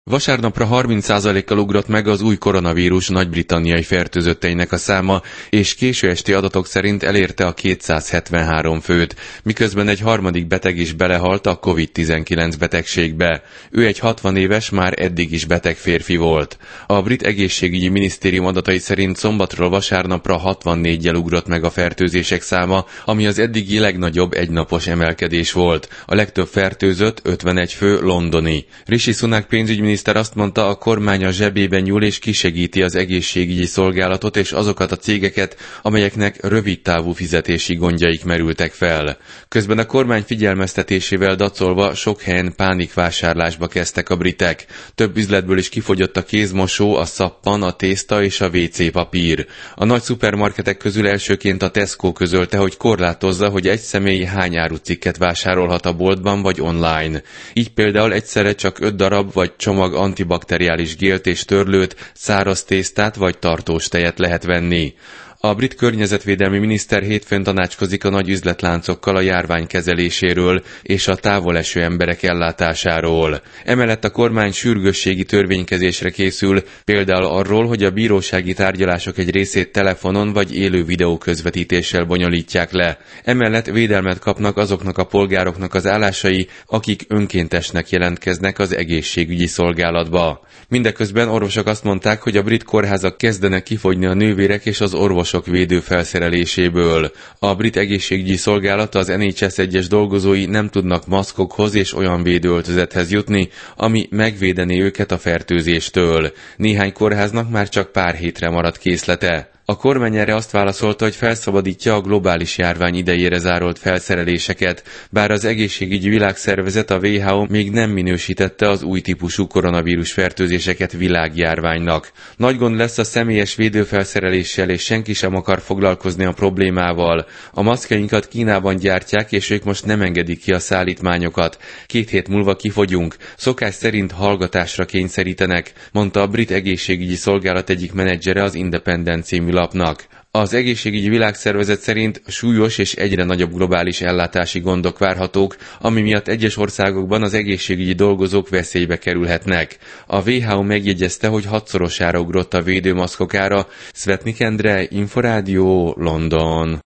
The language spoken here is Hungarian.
Vasárnapra 30%-kal ugrott meg az új koronavírus nagy-britanniai fertőzötteinek a száma, és késő esti adatok szerint elérte a 273 főt, miközben egy harmadik beteg is belehalt a COVID-19 betegségbe. Ő egy 60 éves, már eddig is beteg férfi volt. A brit egészségügyi minisztérium adatai szerint szombatról vasárnapra 64-jel ugrott meg a fertőzések száma, ami az eddigi legnagyobb egynapos emelkedés volt. A legtöbb fertőzött, 51 fő, londoni. Rishi Sunak pénzügyminiszter azt mondta, a kormány a zsebében nyúl és kisegíti az egészségügyi szolgálatot és azokat a cégeket, amelyeknek rövidtávú fizetési gondjaik merültek fel. Közben a kormány figyelmeztetésével dacolva sok helyen pánikvásárlásba kezdtek a britek. Több üzletből is kifogyott a kézmosó, a szappan, a tészta és a WC papír. A nagy szupermarketek közül elsőként a Tesco közölte, hogy korlátozza, hogy egy személy hány árucikket vásárolhat a boltban vagy online. Így például egyszerre csak 5 darab vagy csomag antibakteriális gélt és törlőt, száraz tésztát vagy tartós tejet lehet venni. A brit környezetvédelmi miniszter hétfőn tanácskozik a nagy üzletláncokkal a járvány kezeléséről és a távoleső emberek ellátásáról. Emellett a kormány sürgősségi törvénykezésre készül, például arról, hogy a bírósági tárgyalások egy részét telefonon vagy élő videóközvetítéssel bonyolítják le. Emellett védelmet kapnak azoknak a polgároknak az állásai, akik önkéntesnek jelentkeznek az egészségügyi szolgálatba. Mindeközben orvosok azt mondták, hogy a brit kórházak kezdenek kifogyni a nővérek és az orvosok védőfelszereléséből. A brit egészségügyi szolgálat, az NHS egyes dolgozói nem tudnak maszkokhoz és olyan védőöltözethez jutni, ami megvédené őket a fertőzéstől. Néhány kórháznak már csak pár hétre maradt készlete. A kormány erre azt válaszolta, hogy felszabadítja a globális járvány idejére zárolt felszereléseket, bár az egészségügyi világszervezet, a WHO még nem minősítette az új típusú koronavírus fertőzéseket világjárványnak. Nagy gond lesz a személyes védőfelszereléssel, és senki sem akar foglalkozni a problémával. A maszkjainkat Kínában gyártják, és ők most nem engedik ki a szállítmányokat. 2 hét múlva kifogyunk. Szokás szerint hallgatásra kényszerítenek, mondta a brit egészségügyi szolgálat egyik menedzsere az Independent című lapnak. Az egészségügyi világszervezet szerint súlyos és egyre nagyobb globális ellátási gondok várhatók, ami miatt egyes országokban az egészségügyi dolgozók veszélybe kerülhetnek. A WHO megjegyezte, hogy 6-szorosára ugrott a védőmaszkok ára. Szvetnik Endre, Inforádió, London.